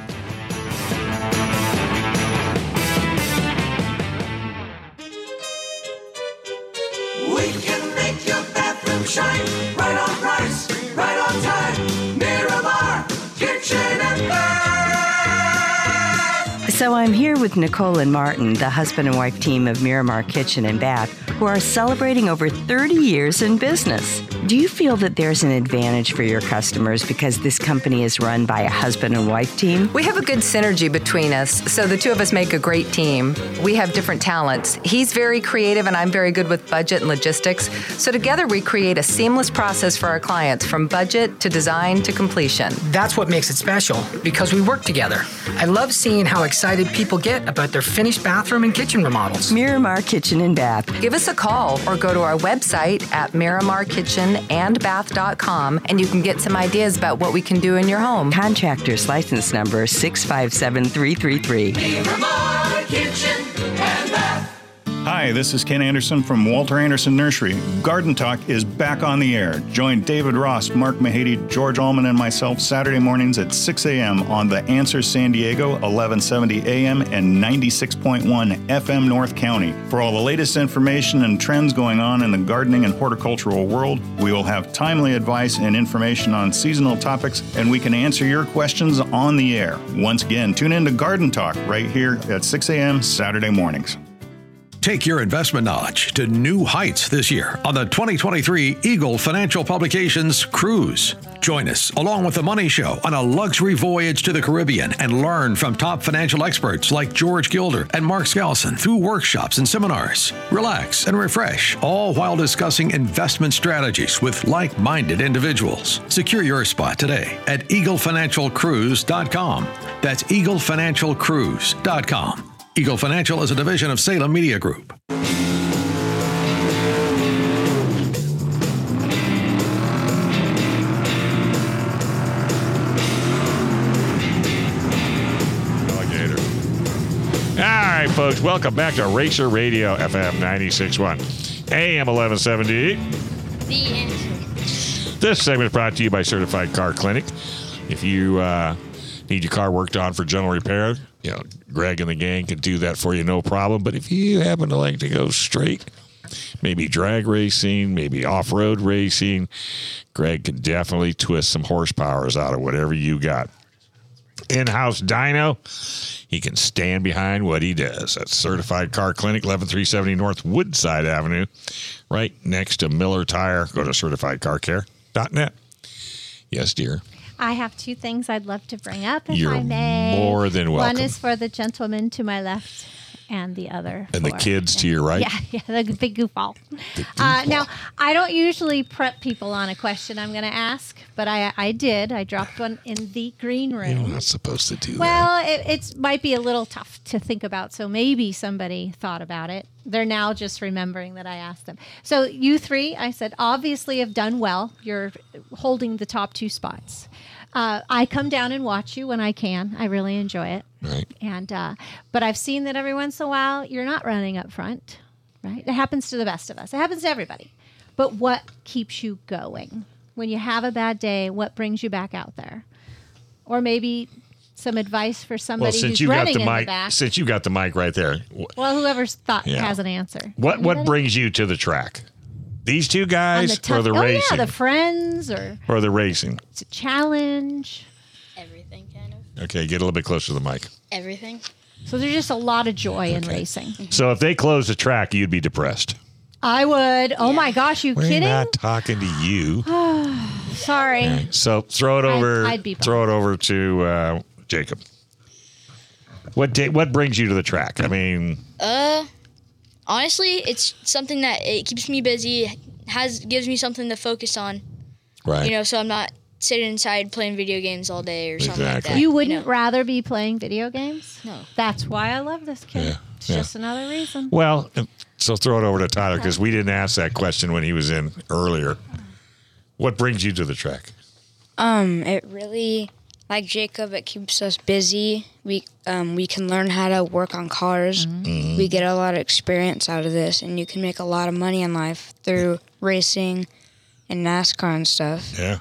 We can make your bathroom shine. Right on price, right on time. Miramar Kitchen and Bath. So I'm here with Nicole and Martin, the husband and wife team of Miramar Kitchen and Bath, who are celebrating over 30 years in business. Do you feel that there's an advantage for your customers because this company is run by a husband and wife team? We have a good synergy between us, so the two of us make a great team. We have different talents. He's very creative and I'm very good with budget and logistics. So together we create a seamless process for our clients from budget to design to completion. That's what makes it special, because we work together. I love seeing how excited people get about their finished bathroom and kitchen remodels. Miramar Kitchen and Bath. Give us a call or go to our website at miramarkitchenandbath.com and you can get some ideas about what we can do in your home. Contractor's license number 657333. Miramar Kitchen and Bath. Hi, this is Ken Anderson from Walter Anderson Nursery. Garden Talk is back on the air. Join David Ross, Mark Mahady, George Allman, and myself Saturday mornings at 6 a.m. on The Answer San Diego, 1170 a.m. and 96.1 FM North County. For all the latest information and trends going on in the gardening and horticultural world, we will have timely advice and information on seasonal topics, and we can answer your questions on the air. Once again, tune in to Garden Talk right here at 6 a.m. Saturday mornings. Take your investment knowledge to new heights this year on the 2023 Eagle Financial Publications Cruise. Join us along with The Money Show on a luxury voyage to the Caribbean and learn from top financial experts like George Gilder and Mark Skousen through workshops and seminars. Relax and refresh, all while discussing investment strategies with like-minded individuals. Secure your spot today at eaglefinancialcruise.com. That's eaglefinancialcruise.com. Eagle Financial is a division of Salem Media Group. Alligator. All right, folks, welcome back to Racer Radio, FM 96.1, AM 1170. The answer. This segment is brought to you by Certified Car Clinic. If you need your car worked on for general repair, Greg and the gang can do that for you, no problem. But if you happen to like to go straight, maybe drag racing, maybe off-road racing, Greg can definitely twist some horsepowers out of whatever you got. In-house dyno, he can stand behind what he does. That's Certified Car Clinic, 11370 North Woodside Avenue, right next to Miller Tire. Go to certifiedcarcare.net. Yes, dear. I have two things I'd love to bring up, if You're I may. more than welcome. One is for the gentleman to my left, and the other And the kids to your right? Yeah, the big goofball. Now, I don't usually prep people on a question I'm going to ask, but I did. I dropped one in the green room. You're not supposed to do that. Well, it might be a little tough to think about, so maybe somebody thought about it. They're now just remembering that I asked them. So you three, I said, obviously have done well. You're holding the top two spots. I come down and watch you when I can. I really enjoy it. Right. And but I've seen that every once in a while you're not running up front, right? It happens to the best of us. It happens to everybody. But what keeps you going? When you have a bad day, what brings you back out there? Or maybe some advice for somebody who's running in the back. Since you got the mic right there. Well, whoever's thought has an answer. What brings you to the track? These two guys or the racing? Yeah, the friends or the racing? It's a challenge. Everything, kind of. Okay, get a little bit closer to the mic. Everything. So there's just a lot of joy in racing. So if they close the track, you'd be depressed. I would. Oh my gosh, you We're kidding? not talking to you. Sorry. Okay, so throw it over. I'd be throw it over to Jacob. What brings you to the track? I mean, honestly, it's something that it keeps me busy. Gives me something to focus on. Right. So I'm not sitting inside playing video games all day or something like that. You wouldn't rather be playing video games? No. That's why I love this kid. It's just another reason. Well, so throw it over to Tyler because we didn't ask that question when he was in earlier. What brings you to the track? It really, like Jacob, it keeps us busy. We can learn how to work on cars. Mm-hmm. We get a lot of experience out of this, and you can make a lot of money in life through racing and NASCAR and stuff. Yeah.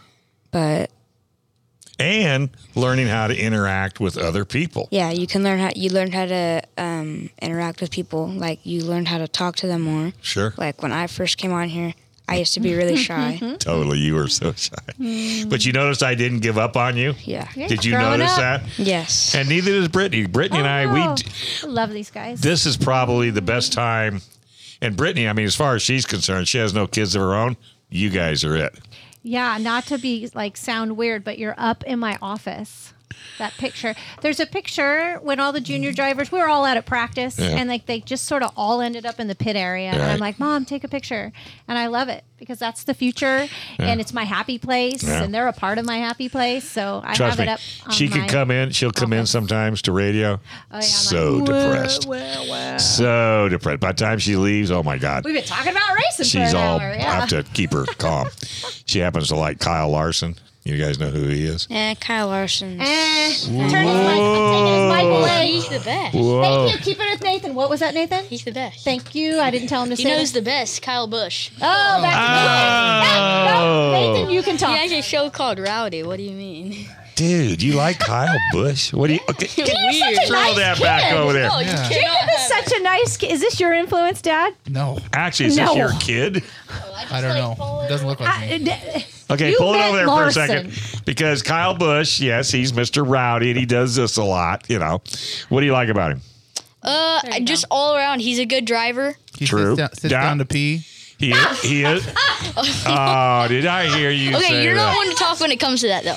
And learning how to interact with other people. Yeah, you learn how to interact with people. Like, you learn how to talk to them more. Sure. Like, when I first came on here, I used to be really shy. Totally, you were so shy. But you noticed I didn't give up on you? Yeah. Did you notice that? Yes. And neither does Brittany. Brittany and I, I love these guys. this is probably the best time. And Brittany, I mean, as far as she's concerned, she has no kids of her own. You guys are it. Yeah, not to be like sound weird, but you're up in my office. That picture. There's a picture when all the junior drivers, we were all out at practice, and like they just sort of all ended up in the pit area. And I'm like, Mom, take a picture. And I love it because that's the future, and it's my happy place, and they're a part of my happy place. So I Trust have me, it up. On she can come in. She'll come in sometimes to radio. Oh, yeah, so depressed. So depressed. By the time she leaves, oh my God. We've been talking about racing She's for an all, hour. I Yeah. have to keep her calm. She happens to like Kyle Larson. You guys know who he is? Kyle Larson. Turn his mic. I'm taking his mic away. He's the best. Whoa. Thank you. Keep it with Nathan. What was that, Nathan? He's the best. Thank you. I didn't tell him to He say knows that. the best. Kyle Busch. Oh, that's Nathan. No, Nathan, you can talk. He has a show called Rowdy. What do you mean? Dude, you like Kyle Busch? What do you? Okay, Dude, you're such a throw nice that kid. back over there. No, you Jacob cannot is such a nice kid. Is this your influence, Dad? No. Actually, is this No. your kid? I don't know. It doesn't look like me. Okay, You pull it over meant there Larson. for a second. Because Kyle Busch, yes, he's Mr. Rowdy, and he does this a lot, you know. What do you like about him? Just all around, he's a good driver. He True. sits down to pee. He is. Oh, did I hear you say Okay, you're that? not one to talk when it comes to that, though.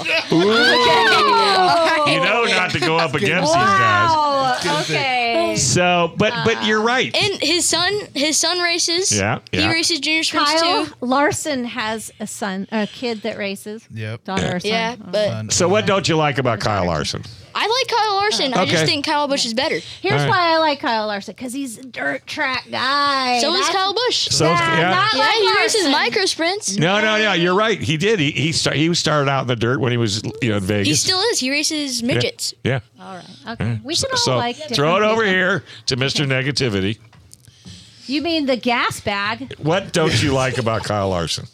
You know not to go up against these guys. Wow. Okay. So, but you're right. And his son races. Yeah, He yeah. races junior sprints Kyle too. Larson has a kid that races. Yep. Daughter or son. Yeah, but So what don't you like about Kyle Larson? I like Kyle Larson. I Okay. just think Kyle Busch is better. Here's All right. why I like Kyle Larson, because he's a dirt track guy. So is That's- Kyle Busch. So, yeah. not Yeah, like he races Larson. micro sprints. No, you're right. He did. He started out in the dirt when he was, in Vegas. He still is. He races midgets. Yeah. All right. Okay. We can all So like throw it different over people. here to Mr. Negativity. You mean the gas bag? What don't you like about Kyle Larson?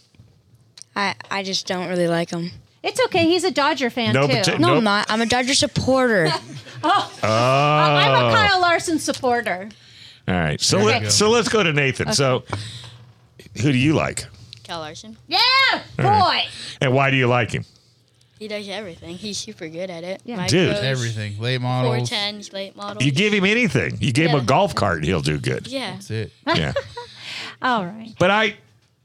I just don't really like him. It's okay. He's a Dodger fan No, too. but No, Nope. I'm not. I'm a Dodger supporter. Oh, Oh. I'm a Kyle Larson supporter. All right. So There you let's go to Nathan. Okay. So who do you like? Kyle Larson. Yeah, boy. All right. And why do you like him? He does everything. He's super good at it. Yeah. Dude. Everything. Late models. 410s, late models. You give him anything. You gave him a Yeah. golf cart and he'll do good. Yeah. That's it. Yeah. All right. But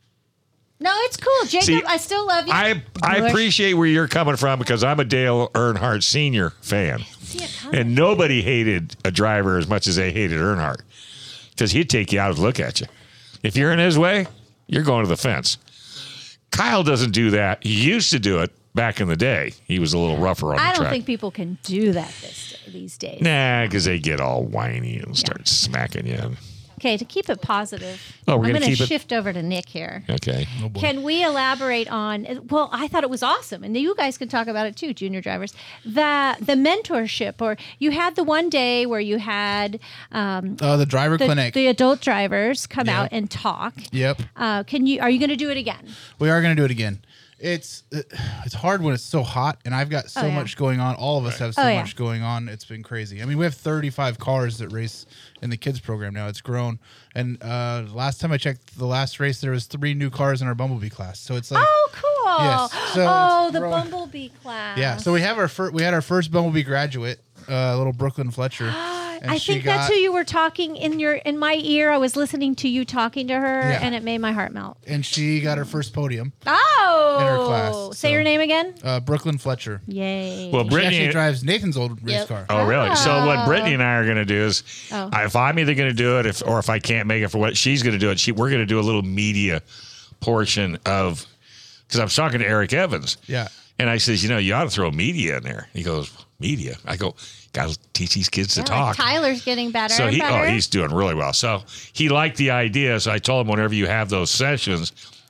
No, it's cool, Jacob. See, I still love you. I Bush. appreciate where you're coming from because I'm a Dale Earnhardt Sr. fan. See it coming. And nobody hated a driver as much as they hated Earnhardt because he'd take you out and look at you. If you're in his way, you're going to the fence. Kyle doesn't do that. He used to do it back in the day. He was a little rougher on the I track. don't think people can do that these days. Nah, because they get all whiny and start smacking you. Okay, to keep it positive, Oh, we're I'm gonna going to keep it- shift over to Nick here. Okay. Can we elaborate on? Well, I thought it was awesome, and you guys can talk about it too, junior drivers. The mentorship, or you had the one day where you had The driver clinic. the adult drivers come Yep. out and talk. Yep. Are you going to do it again? We are going to do it again. It's hard when it's so hot, and I've got so Oh, yeah. much going on. All of us have so Oh, yeah. much going on. It's been crazy. I mean, we have 35 cars that race in the kids program now. It's grown, and last time I checked, the last race there was 3 new cars in our Bumblebee class. So it's like, Oh, cool! Yes, so oh, it's the growing. Bumblebee class. yeah. So we have we had our first Bumblebee graduate, little Brooklyn Fletcher. and I she think that's got- who you were talking in my ear. I was listening to you talking to her, Yeah. and it made my heart melt. And she got her first podium. Oh, In her class, say so- her name again. Brooklyn Fletcher. Yay! Well, She Brittany actually drives Nathan's old race car. Oh, really? So what Brittany and I are going to do is, Oh. if I'm either going to do it, or if I can't make it for what she's going to do it, we're going to do a little media portion of, because I was talking to Eric Evans. Yeah. And I says, you ought to throw media in there. He goes, media? I go, got to teach these kids to Yeah, talk. Tyler's getting better. So and better. he's doing really well. So he liked the idea. So I told him whenever you have those sessions,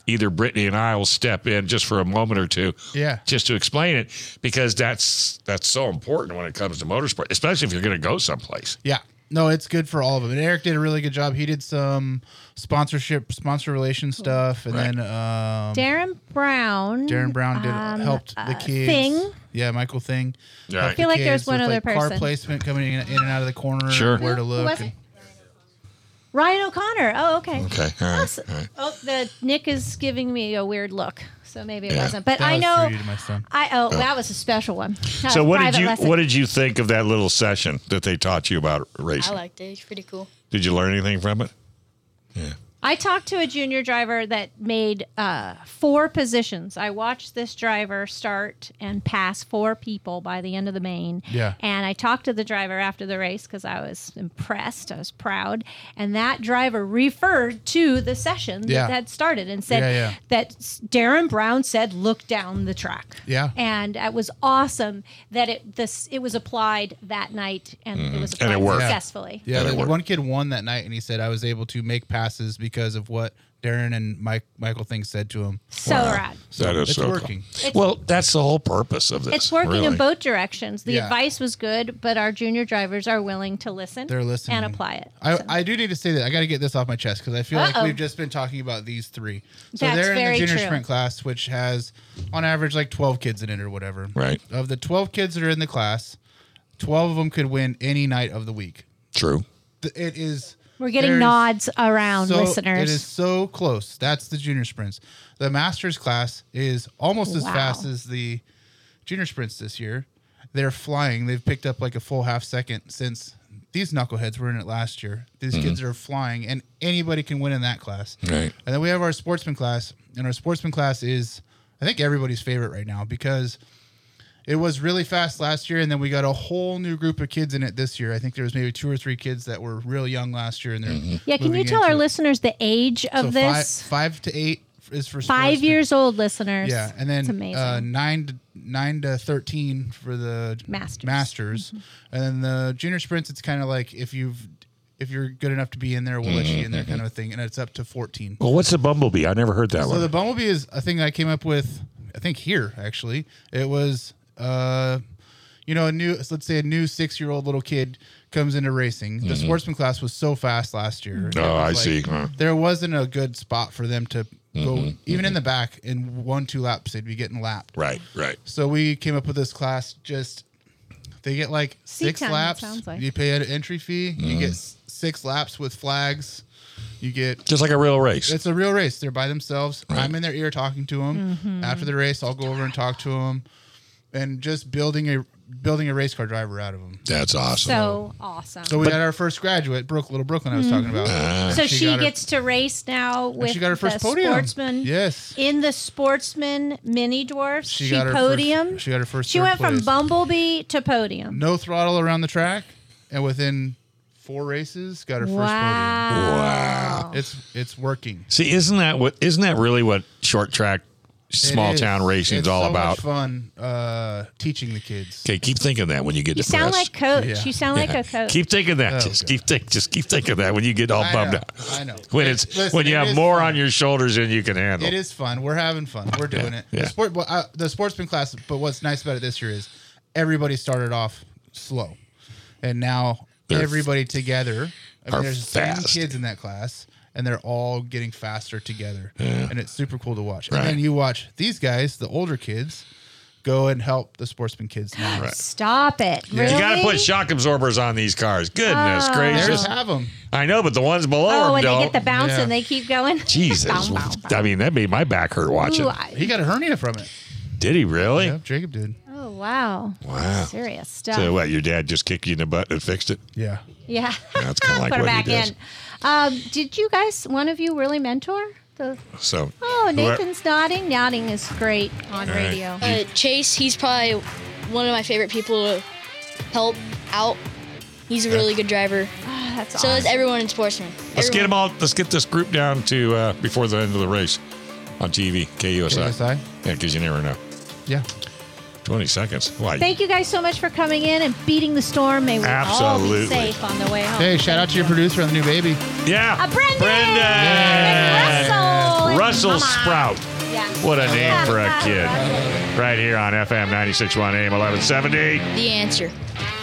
either Brittany and I will step in just for a moment or two, just to explain it, because that's so important when it comes to motorsport, especially if you're going to go someplace. Yeah. No, it's good for all of them. And Eric did a really good job. He did some sponsor relation stuff, and then Darren Brown helped the kids. Thing. Yeah, Michael Thing. Yeah. I feel like there's one other person. Car placement coming in and out of the corner. Sure. Where to look. Who was it? Ryan O'Connor. Oh, okay. Okay. All right. All right. Oh, Nick is giving me a weird look, so maybe it Yeah. wasn't. But That I was know. treated to my son. That was a special one. That So was what private lesson. did you think of that little session that they taught you about I racing? liked it. It's pretty cool. Did you learn anything from it? I talked to a junior driver that made 4 positions. I watched this driver start and pass 4 people by the end of the main. Yeah. And I talked to the driver after the race because I was impressed. I was proud. And that driver referred to the session that had started and said that Darren Brown said, look down the track. Yeah. And it was awesome that it was applied that night and it was And it applied worked. successfully. Yeah, the one kid won that night, and he said I was able to make passes because of what Darren and Michael Thing said to him. So rad. So That is it's so working. cool. Well, that's the whole purpose of this. It's working really. in both directions. The Yeah. advice was good, but our junior drivers are willing to listen. They're listening and apply it. I do need to say that I got to get this off my chest because I feel like Uh-oh. we've just been talking about these 3. So That's they're in very the junior true. sprint class, which has on average like 12 kids in it or whatever. Right. Of the 12 kids that are in the class, 12 of them could win any night of the week. True. It is. We're getting there's nods around, so, listeners. It is so close. That's the junior sprints. The masters class is almost as Wow. fast as the junior sprints this year. They're flying. They've picked up like a full half second since these knuckleheads were in it last year. These kids are flying, and anybody can win in that class. Right. And then we have our sportsman class, and our sportsman class is, I think, everybody's favorite right now because it was really fast last year, and then we got a whole new group of kids in it this year. I think there was maybe 2 or 3 kids that were real young last year, and they're yeah, can you moving tell our into it. listeners the age of So this? 5 to 8 is for 5 sportsmen. years old, listeners. Yeah, and It's then amazing. 9 to 13 for the masters, and then the junior sprints. It's kind of like if you're good enough to be in there, we'll let you in there, kind of a thing, and it's up to 14. Well, what's the Bumblebee? I never heard that So one. the Bumblebee is a thing I came up with. I think here actually it was. Let's say a new 6-year-old little kid comes into racing. The sportsman class was so fast last year. Oh, I see. There wasn't a good spot for them to go, even in the back, in 1-2 laps, they'd be getting lapped. Right, right. So we came up with this class. They get like Seat 6 time, it laps. sounds like. You pay an entry fee. You get 6 laps with flags. You get Just like a real race. It's a real race. They're by themselves. Right. I'm in their ear talking to them. Mhm. After the race, I'll go over and talk to them, and just building a race car driver out of them. That's awesome. So awesome. So we got our first graduate, little Brooklyn, I was talking about. Ah. So she got her- gets to race now with she got her first the podium. sportsman. Yes. In the sportsman mini dwarfs, she got her podium. First, she got her first. She third went place. from bumblebee to podium. No throttle around the track, and within 4 races, got her first podium. Wow. It's working. See, isn't that really what short track, small It is. town racing is It's all so about? much fun teaching the kids. Okay, keep thinking that when you get You depressed. sound like Coach. Yeah. You sound like a coach. Keep thinking that. Oh, just keep thinking that when you get all I bummed know, out. I know. When Listen, when you it have is more fun. on your shoulders than you can handle. It is fun. We're having fun. We're doing it. yeah. The sportsman class, but what's nice about it this year is everybody started off slow. And now They're everybody together. are There's fast. 7 kids in that class, and they're all getting faster together. Yeah. And it's super cool to watch. Right. And then you watch these guys, the older kids, go and help the sportsman kids now. Right. Stop it. Yeah. Really? You got to put shock absorbers on these cars. Goodness Oh. They gracious! just have them. I know, but the ones below Oh, them when don't. they get the bounce Yeah. and they keep going. Jesus, Bow, bow, bow. I mean that made my back hurt watching. Ooh, He got a hernia from it. Did he really? Yeah, Jacob did. Oh wow. Wow. Serious stuff. So what? Your dad just kicked you in the butt and fixed it? Yeah. Yeah. That's kind of like Put her what he back does. in. Did you guys, one of you, really mentor the? So. Oh, Nathan's nodding. Nodding is great on All right. radio. Chase, he's probably one of my favorite people to help out. He's a really good driver. Oh, that's So awesome. is everyone in Sportsman. Let's get them all. Let's get this group down to before the end of the race on TV, KUSI. KUSI? Yeah, because you never know. Yeah. 20 seconds. Why? Thank you guys so much for coming in and beating the storm. May we all Absolutely. be safe on the way home. Hey, shout out to your producer on the new baby. Yeah. Brendan! Brendan! And Russell! Russell Sprout. Yeah. What a name for a kid. Right here on FM 96.1 AM 1170. The Answer.